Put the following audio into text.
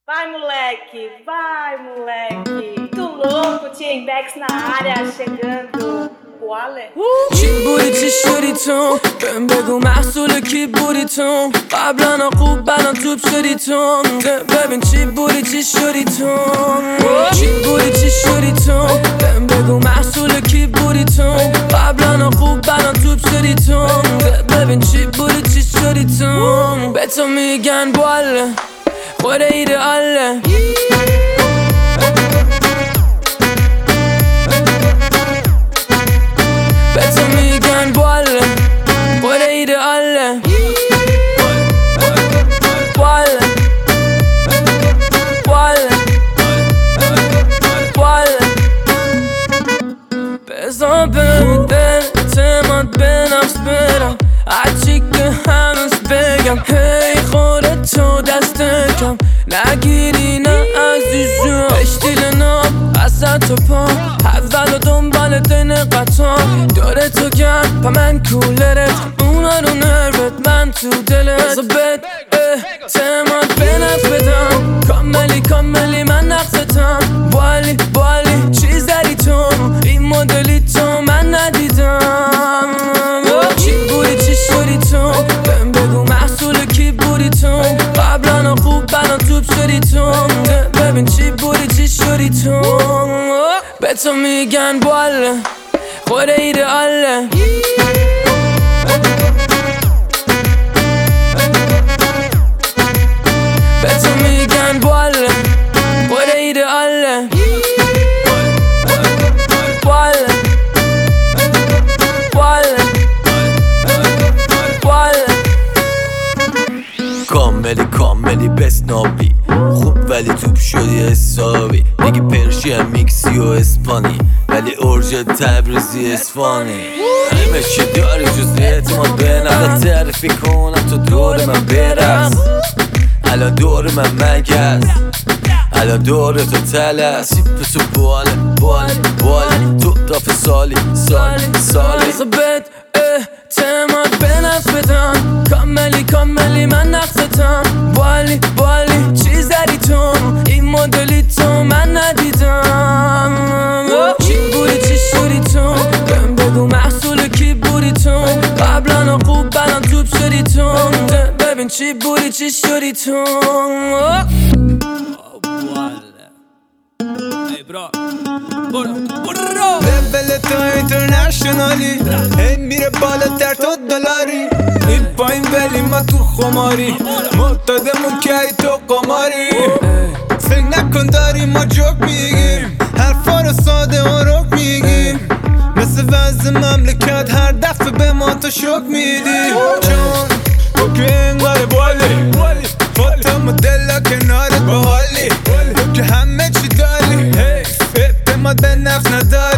Vai, moleque. Tu louco, T-Index na área, chegando. Wale. چی بودی چی شدی تو بهم بگو محصول کی بودی تو قبلا خوب بلان توپ شدی تو ببین چی بودی چی شدی تو چی بودی چی شدی تو بهم بگو محصول کی بودی تو قبلا خوب بلان توپ شدی تو ببین چی بودی چی شدی تو به تو میگن باله خود ایدئاله به تو میگن باله خود ایدئاله باله باله باله بذار بهم دل اعتماد به نفس برم هرچی که هنوز بگم هی خودتو دست کم نگیری نه عزیزم اشتیل ناب وسط و پا اول و دنبال دین قطار داره تو گرد پا من کولرت اونا رو نروت من تو دلت بذار بد اعتماد به نفس بدم کاملی من نقصتم بالی چیز داری تو این مدلی تو من ندیدم چی بودی چی شدی تو بهم بگو محصول کی بودی تو قبلا خوب بلان توپ شدی تو ببین چی بودی چی شدی تو به تو میگن باله خود ایدئاله به تو میگن باله خود ایدئاله باله باله باله کاملی بسنابی خوب ولی توپ شدی حسابی میگی پرشی میکسی و اسپانی ولی اورژ تبریزی اصفهانی همه چی داری جز اعتماد به نفس تعریفی کنم تو دور من برس الان دور من مگس الان دور تو تلس به تو باله تو دافع سالی بذار بد اعتماد به نفس بدم کاملی من نقصتم بالی چیز داری تو این مدلی تو من ندیدم چی بودی چی شدی تو بهم بگو محصول کی بودی تو قبلا خوب بلان توپ شدی تو ببین چی بودی چی شدی تو لول تو اینترنشنالی هی میره بالاتر تو دلاری این پایین ولی ما تو خماری معتادمون که ای تو قماری فکر نکن داریم ما جوک میگیم حرفا رو ساده و رک میگیم مثل وضع مملکت هر دفعه به ما تو شک میدی چون تو که اینقدر بالی فاطمه دلا کنارت باحالی تو که همه چی داری اعتماد به نفس نداری